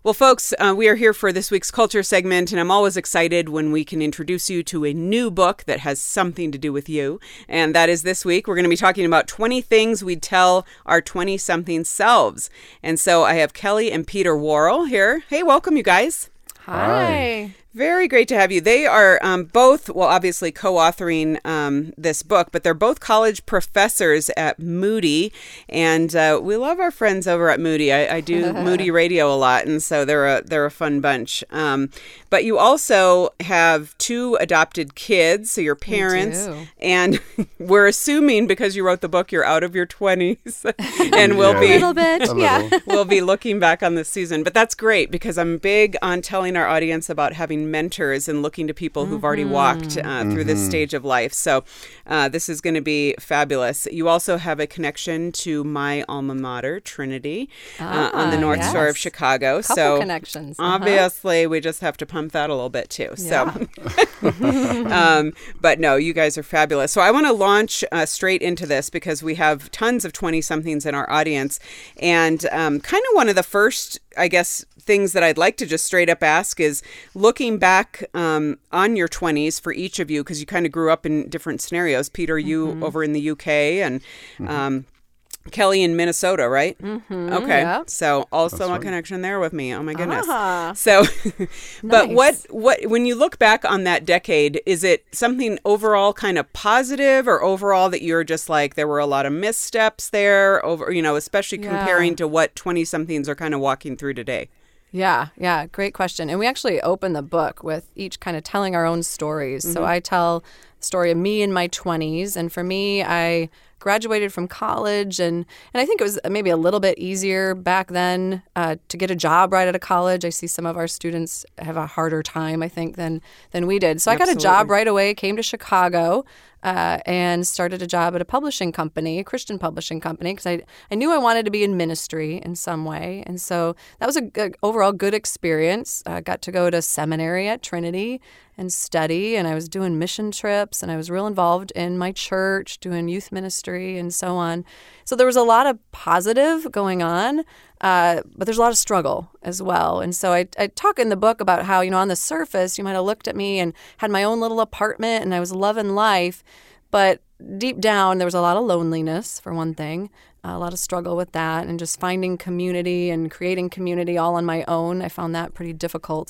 Well, folks, we are here for this week's culture segment, and I'm always excited when we can introduce you to a new book that has something to do with you. And that is this week. We're going to be talking about 20 things we'd tell our 20-something selves. And so I have Kelly and Peter Worrell here. Hey, welcome, you guys. Hi. Very great to have you. They are both, well, obviously co-authoring this book, but they're both college professors at Moody, and we love our friends over at Moody. I do Moody Radio a lot, and so they're a fun bunch. But you also have two adopted kids, so your parents, and we're assuming because you wrote the book, you're out of your 20s, and we'll be a little bit, we'll be looking back on this season. But that's great because I'm big on telling our audience about having mentors and looking to people who've already walked through this stage of life. So this is going to be fabulous. You also have a connection to my alma mater, Trinity, on the North Shore of Chicago. Couple connections. Obviously, we just have to pump that a little bit too. So, but no, you guys are fabulous. So I want to launch straight into this because we have tons of 20-somethings in our audience. And kind of one of the first, I guess, things that I'd like to just straight up ask is looking back on your 20s for each of you, because you kind of grew up in different scenarios. Peter, you over in the UK, and Kelly in Minnesota, right? Okay. Yep. So also a connection there with me. Oh my goodness. So, but Nice. what, when you look back on that decade, is it something overall kind of positive, or overall that you're just like, there were a lot of missteps there over, especially comparing to what 20-somethings are kind of walking through today? Yeah. Great question. And we actually open the book with each kind of telling our own stories. So I tell the story of me in my 20s. And for me, I graduated from college, and I think it was maybe a little bit easier back then to get a job right out of college. I see some of our students have a harder time, I think, than we did. So I got a job right away, came to Chicago, and started a job at a publishing company, a Christian publishing company, because I knew I wanted to be in ministry in some way. And so that was a overall good experience. I got to go to seminary at Trinity and study, and I was doing mission trips, and I was real involved in my church, doing youth ministry and so on. So there was a lot of positive going on, but there's a lot of struggle as well. And so I talk in the book about how, on the surface, you might have looked at me and had my own little apartment, and I was loving life, but deep down, there was a lot of loneliness, for one thing, a lot of struggle with that, and just finding community and creating community all on my own. I found that pretty difficult.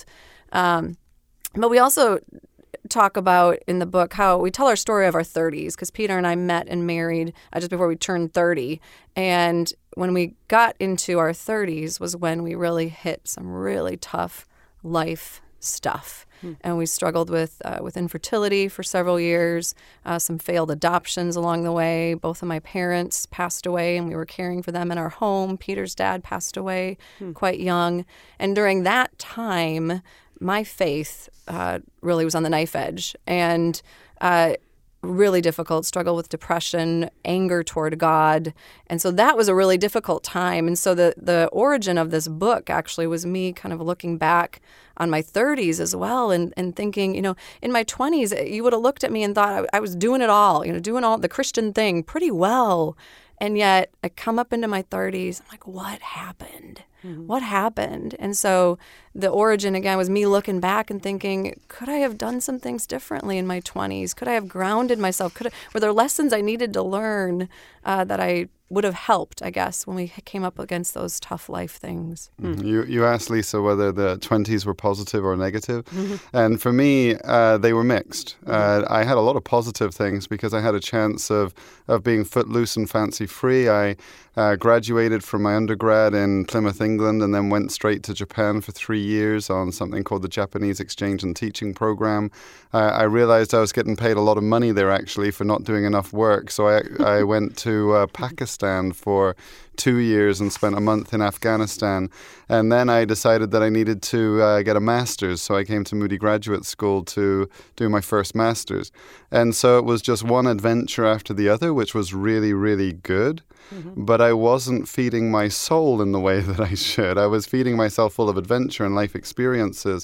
But we also talk about in the book how we tell our story of our 30s, because Peter and I met and married just before we turned 30. And when we got into our 30s was when we really hit some really tough life stuff. And we struggled with infertility for several years, some failed adoptions along the way. Both of my parents passed away, and we were caring for them in our home. Peter's dad passed away quite young. And during that time, my faith really was on the knife edge, and really difficult, struggle with depression, anger toward God. And so that was a really difficult time. And so the origin of this book actually was me kind of looking back on my 30s as well, and thinking, in my 20s, you would have looked at me and thought I was doing it all, doing all the Christian thing pretty well. And yet I come up into my 30s, I'm like, what happened? What happened? And so the origin, again, was me looking back and thinking, could I have done some things differently in my 20s? Could I have grounded myself? Were there lessons I needed to learn that I would have helped, I guess, when we came up against those tough life things? You asked Lisa whether the 20s were positive or negative. And for me, they were mixed. I had a lot of positive things because I had a chance of being footloose and fancy-free. I graduated from my undergrad in Plymouth, England, and then went straight to Japan for 3 years on something called the Japanese Exchange and Teaching Program. I realized I was getting paid a lot of money there, actually, for not doing enough work. So I went to Pakistan for 2 years and spent a month in Afghanistan. And then I decided that I needed to get a master's. So I came to Moody Graduate School to do my first master's. And so it was just one adventure after the other, which was really, really good. But I wasn't feeding my soul in the way that I should. I was feeding myself full of adventure and life experiences.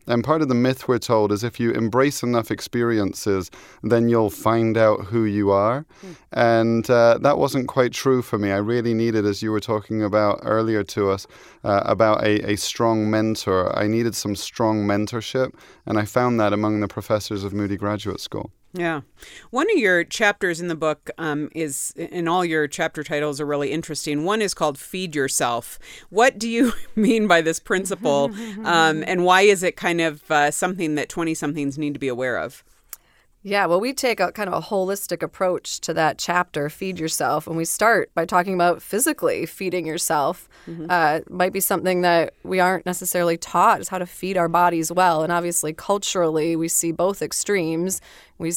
And part of the myth we're told is if you embrace enough experiences, then you'll find out who you are. And that wasn't quite true for me. I really needed, as you were talking about earlier to us, about a strong mentor. I needed some strong mentorship, and I found that among the professors of Moody Graduate School. Yeah. One of your chapters in the book is, and all your chapter titles are really interesting. One is called Feed Yourself. What do you mean by this principle? And why is it kind of something that 20-somethings need to be aware of? Yeah, well, we take a kind of a holistic approach to that chapter, Feed Yourself, and we start by talking about physically feeding yourself. It might be something that we aren't necessarily taught, is how to feed our bodies well. And obviously, culturally, we see both extremes. We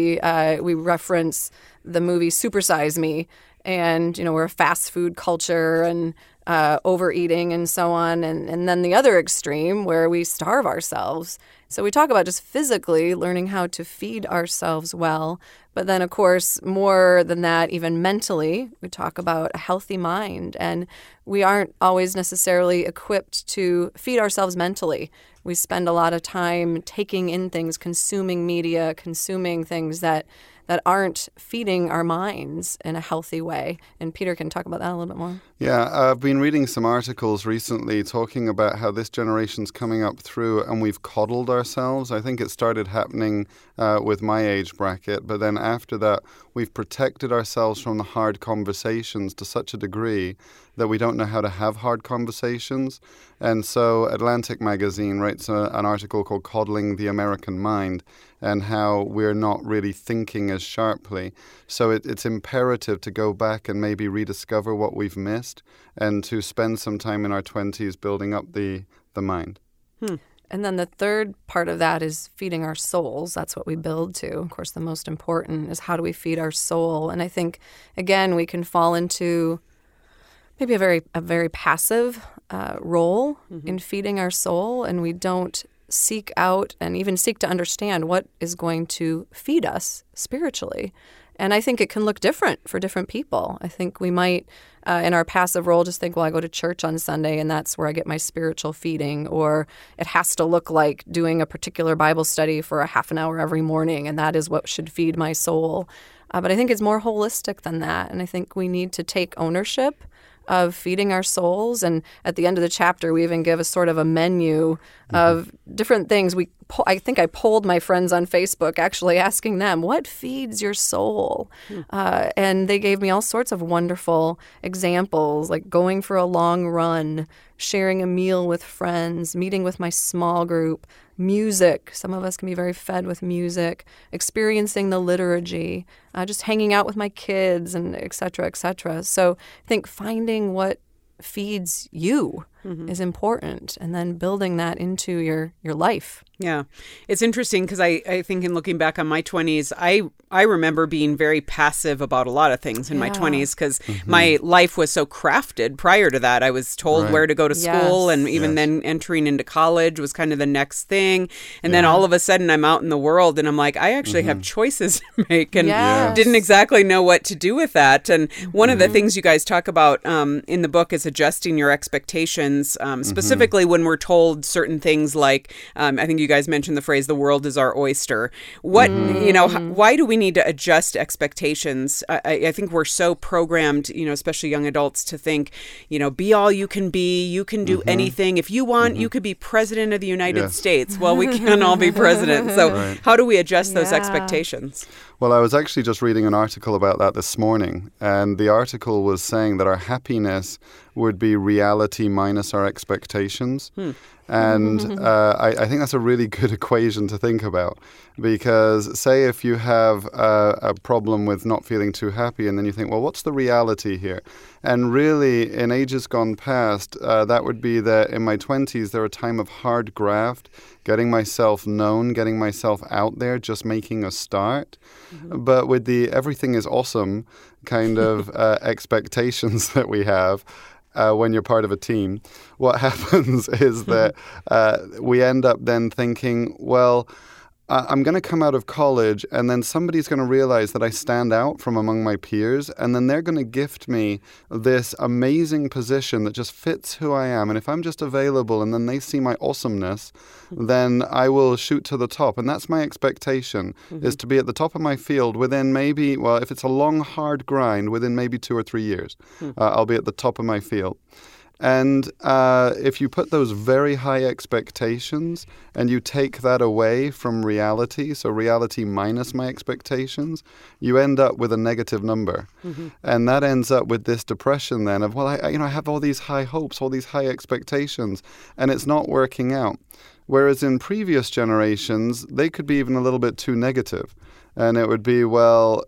reference the movie Super Size Me, and, we're a fast food culture and overeating and so on. And then the other extreme where we starve ourselves. So we talk about just physically learning how to feed ourselves well. But then, of course, more than that, even mentally, we talk about a healthy mind. And we aren't always necessarily equipped to feed ourselves mentally. We spend a lot of time taking in things, consuming media, consuming things that aren't feeding our minds in a healthy way. And Peter can talk about that a little bit more. Yeah, I've been reading some articles recently talking about how this generation's coming up through and we've coddled ourselves. I think it started happening with my age bracket, but then after that, we've protected ourselves from the hard conversations to such a degree that we don't know how to have hard conversations. And so Atlantic Magazine writes an article called Coddling the American Mind and how we're not really thinking as sharply. So it's imperative to go back and maybe rediscover what we've missed and to spend some time in our 20s building up the mind. And then the third part of that is feeding our souls. That's what we build to. Of course, the most important is how do we feed our soul? And I think, again, we can fall into maybe a very passive role in feeding our soul, and we don't seek out and even seek to understand what is going to feed us spiritually. And I think it can look different for different people. I think we might, in our passive role, just think, well, I go to church on Sunday and that's where I get my spiritual feeding. Or it has to look like doing a particular Bible study for a half an hour every morning, and that is what should feed my soul. But I think it's more holistic than that. And I think we need to take ownership of feeding our souls. And at the end of the chapter, we even give a sort of a menu of different things. I think I polled my friends on Facebook actually asking them, what feeds your soul? And they gave me all sorts of wonderful examples, like going for a long run, sharing a meal with friends, meeting with my small group, music. Some of us can be very fed with music, experiencing the liturgy, just hanging out with my kids, and et cetera, et cetera. So I think finding what feeds you is important, and then building that into your life. Yeah. It's interesting because I think in looking back on my 20s, I remember being very passive about a lot of things in my 20s because my life was so crafted. Prior to that, I was told where to go to school, and even then entering into college was kind of the next thing. And then all of a sudden I'm out in the world and I'm like, I actually have choices to make, and didn't exactly know what to do with that. And one of the things you guys talk about in the book is adjusting your expectations, specifically when we're told certain things like, I think you guys mentioned the phrase, the world is our oyster. What, why do we need to adjust expectations? I think we're so programmed, especially young adults, to think, be all you can be, you can do anything. If you want, you could be president of the United States. Well, we can't all be president. So how do we adjust those expectations? Well, I was actually just reading an article about that this morning, and the article was saying that our happiness would be reality minus our expectations. And I think that's a really good equation to think about, because say if you have a problem with not feeling too happy, and then you think, well, what's the reality here? And really, in ages gone past, that would be that in my 20s, there were a time of hard graft, getting myself known, getting myself out there, just making a start. But with the everything is awesome kind of expectations that we have, when you're part of a team, what happens is that we end up then thinking, well, I'm going to come out of college and then somebody's going to realize that I stand out from among my peers, and then they're going to gift me this amazing position that just fits who I am. And if I'm just available and then they see my awesomeness, then I will shoot to the top. And that's my expectation, is to be at the top of my field within maybe, well, if it's a long, hard grind, within maybe 2 or 3 years, I'll be at the top of my field. And if you put those very high expectations and you take that away from reality, so reality minus my expectations, you end up with a negative number. And that ends up with this depression then of, well, I have all these high hopes, all these high expectations, and it's not working out. Whereas in previous generations, they could be even a little bit too negative. And it would be, well,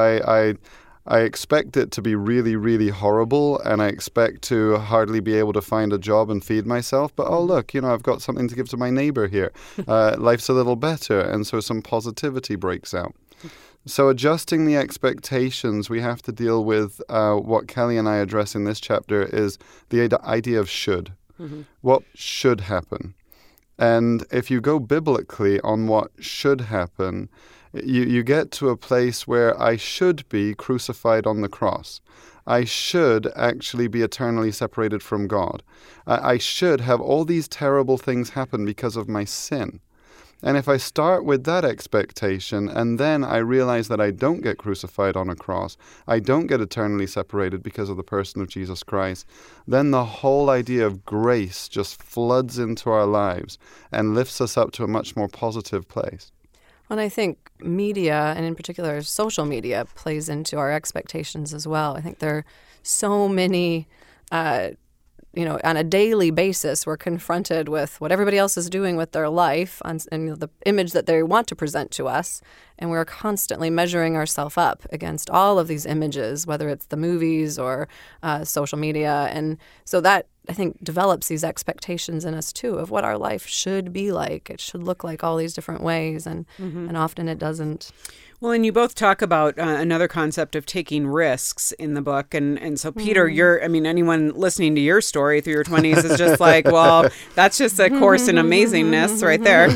I expect it to be really, really horrible, and I expect to hardly be able to find a job and feed myself. But, oh, look, I've got something to give to my neighbor here. Life's a little better, and so some positivity breaks out. So adjusting the expectations, we have to deal with what Kelly and I address in this chapter is the idea of should. What should happen? And if you go biblically on what should happen, you get to a place where I should be crucified on the cross. I should actually be eternally separated from God. I should have all these terrible things happen because of my sin. And if I start with that expectation and then I realize that I don't get crucified on a cross, I don't get eternally separated because of the person of Jesus Christ, then the whole idea of grace just floods into our lives and lifts us up to a much more positive place. And I think media, and in particular social media, plays into our expectations as well. I think there are so many, on a daily basis, we're confronted with what everybody else is doing with their life and the image that they want to present to us. And we're constantly measuring ourselves up against all of these images, whether it's the movies or social media. And so that, I think, develops these expectations in us, too, of what our life should be like. It should look like all these different ways, and often it doesn't. Well, and you both talk about another concept of taking risks in the book. And so, Peter, anyone listening to your story through your 20s is just like, well, that's just a course in amazingness right there.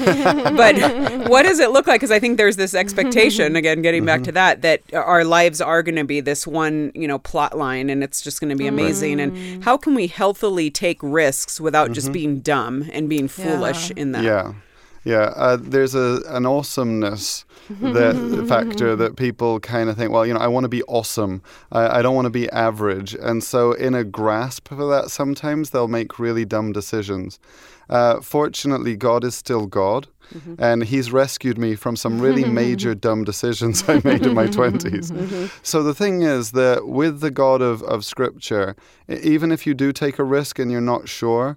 But what does it look like? Because I think there's this expectation, again, getting back to that our lives are going to be this one, plot line, and it's just going to be amazing. And how can we healthily take risks without just being dumb and being foolish in them? Yeah, there's an awesomeness factor that people kind of think, well, I want to be awesome. I don't want to be average. And so in a grasp for that, sometimes they'll make really dumb decisions. Fortunately, God is still God. And he's rescued me from some really major dumb decisions I made in my 20s. So the thing is that with the God of Scripture, even if you do take a risk and you're not sure,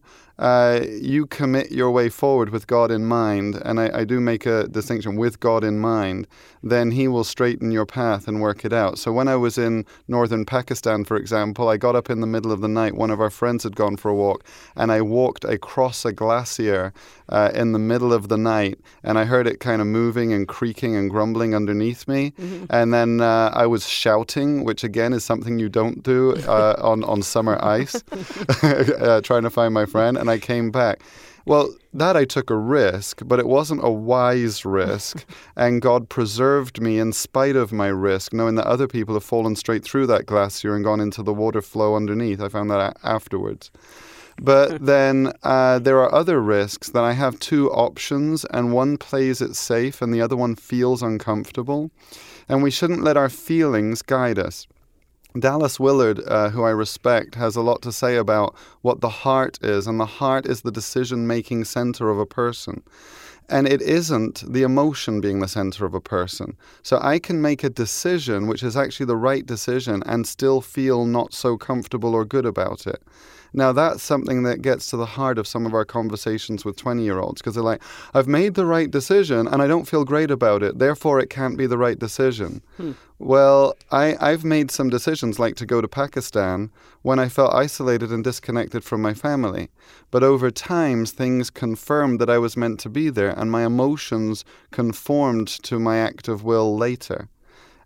you commit your way forward with God in mind, and I do make a distinction, with God in mind, then he will straighten your path and work it out. So when I was in northern Pakistan, for example, I got up in the middle of the night. One of our friends had gone for a walk, and I walked across a glacier in the middle of the night, and I heard it kind of moving and creaking and grumbling underneath me. And then I was shouting, which again is something you don't do on summer ice, trying to find my friend, and I came back. Well, that I took a risk, but it wasn't a wise risk, and God preserved me in spite of my risk, knowing that other people have fallen straight through that glacier and gone into the water flow underneath. I found that afterwards. But then there are other risks that I have two options, and one plays it safe and the other one feels uncomfortable, and we shouldn't let our feelings guide us. Dallas Willard, who I respect, has a lot to say about what the heart is, and the heart is the decision-making center of a person. And it isn't the emotion being the center of a person. So I can make a decision, which is actually the right decision, and still feel not so comfortable or good about it. Now, that's something that gets to the heart of some of our conversations with 20-year-olds, because they're like, I've made the right decision and I don't feel great about it, therefore it can't be the right decision. Well, I've made some decisions, like to go to Pakistan, when I felt isolated and disconnected from my family. But over time, things confirmed that I was meant to be there, and my emotions conformed to my act of will later.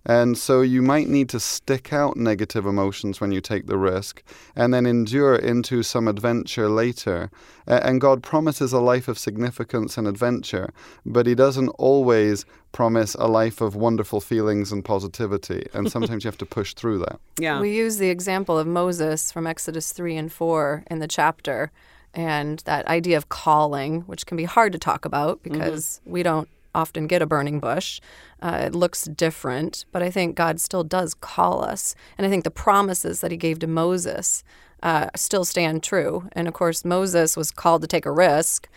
And so you might need to stick out negative emotions when you take the risk and then endure into some adventure later. And God promises a life of significance and adventure, but he doesn't always promise a life of wonderful feelings and positivity. And sometimes you have to push through that. Yeah. We use the example of Moses from Exodus 3 and 4 in the chapter, and that idea of calling, which can be hard to talk about because we don't often get a burning bush. It looks different, but I think God still does call us. And I think the promises that he gave to Moses still stand true. And of course, Moses was called to take a risk,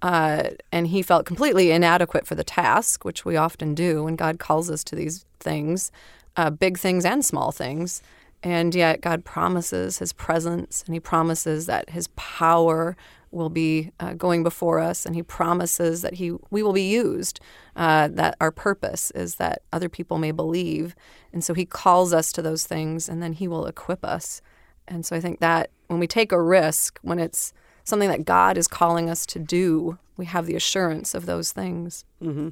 and he felt completely inadequate for the task, which we often do when God calls us to these things, big things and small things. And yet God promises his presence, and he promises that his power will be going before us, and he promises that we will be used, that our purpose is that other people may believe. And so he calls us to those things, and then he will equip us. And so I think that when we take a risk, when it's something that God is calling us to do, we have the assurance of those things. Mm-hmm.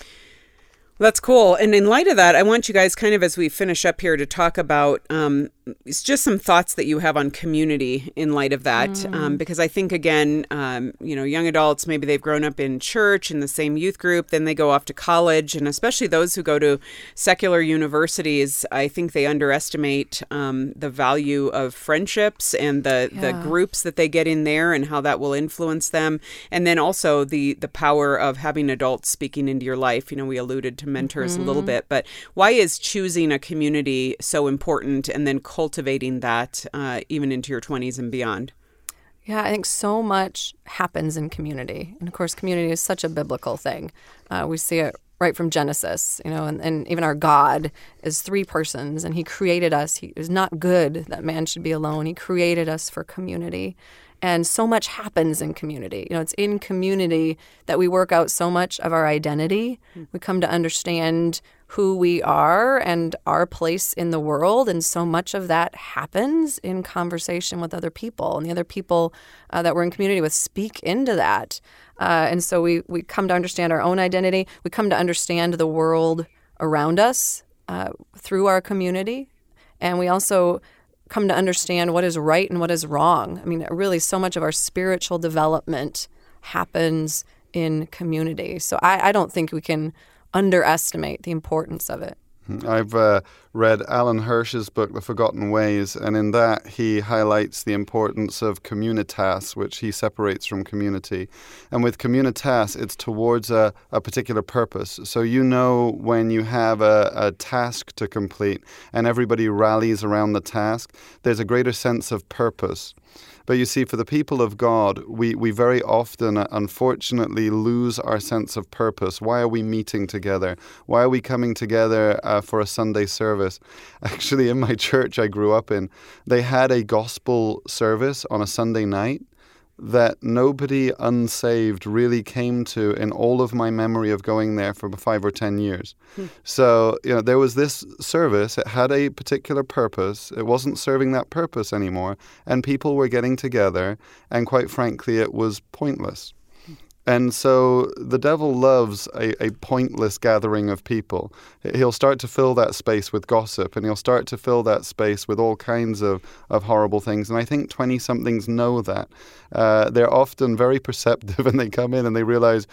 That's cool. And in light of that, I want you guys kind of, as we finish up here, to talk about it's just some thoughts that you have on community in light of that. Because I think, again, young adults, maybe they've grown up in church in the same youth group, then they go off to college. And especially those who go to secular universities, I think they underestimate the value of friendships and the groups that they get in there and how that will influence them. And then also the power of having adults speaking into your life. We alluded to mentors a little bit, but why is choosing a community so important, and then cultivating that even into your 20s and beyond? Yeah, I think so much happens in community. And of course, community is such a biblical thing. We see it right from Genesis, and even our God is three persons, and he created us. He is not good that man should be alone. He created us for community. And so much happens in community. It's in community that we work out so much of our identity. We come to understand who we are and our place in the world. And so much of that happens in conversation with other people. And the other people that we're in community with speak into that. And so we come to understand our own identity. We come to understand the world around us through our community. And we also come to understand what is right and what is wrong. I mean, really, so much of our spiritual development happens in community. So I don't think we can underestimate the importance of it. I've read Alan Hirsch's book, The Forgotten Ways, and in that he highlights the importance of communitas, which he separates from community. And with communitas, it's towards a particular purpose. So when you have a task to complete and everybody rallies around the task, there's a greater sense of purpose. But you see, for the people of God, we very often, unfortunately, lose our sense of purpose. Why are we meeting together? Why are we coming together for a Sunday service? Actually, in my church I grew up in, they had a gospel service on a Sunday night that nobody unsaved really came to in all of my memory of going there for 5 or 10 years. So, there was this service. It had a particular purpose. It wasn't serving that purpose anymore. And people were getting together. And quite frankly, it was pointless. And so the devil loves a pointless gathering of people. He'll start to fill that space with gossip, and he'll start to fill that space with all kinds of horrible things. And I think 20-somethings know that. They're often very perceptive, and they come in and they realize,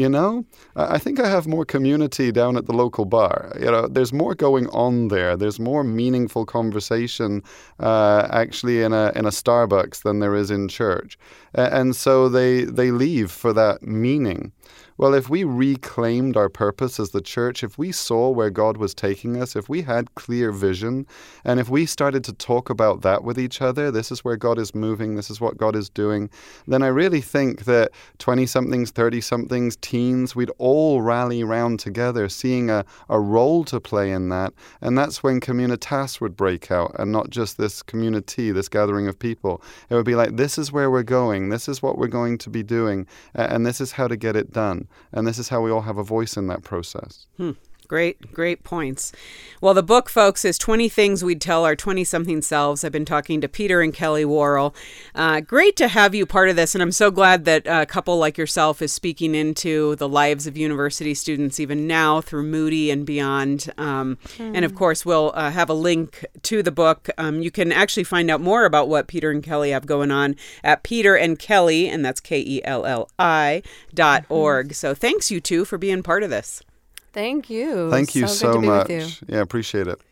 I think I have more community down at the local bar. There's more going on there. There's more meaningful conversation actually in a Starbucks than there is in church. And so they leave for that meaning. Well, if we reclaimed our purpose as the church, if we saw where God was taking us, if we had clear vision, and if we started to talk about that with each other, this is where God is moving, this is what God is doing, then I really think that 20-somethings, 30-somethings, teens, we'd all rally around together, seeing a role to play in that. And that's when communitas would break out, and not just this community, this gathering of people. It would be like, this is where we're going, this is what we're going to be doing, and this is how to get it done. And this is how we all have a voice in that process. Great points. Well, the book, folks, is 20 Things We'd Tell Our 20-something Selves. I've been talking to Peter and Kelly Worrell. Great to have you part of this, and I'm so glad that a couple like yourself is speaking into the lives of university students even now through Moody and beyond. And, of course, we'll have a link to the book. You can actually find out more about what Peter and Kelly have going on at Peter and Kelly, and that's KELLI.org. So thanks, you two, for being part of this. Thank you. Thank you so good to be much. with you. Yeah, appreciate it.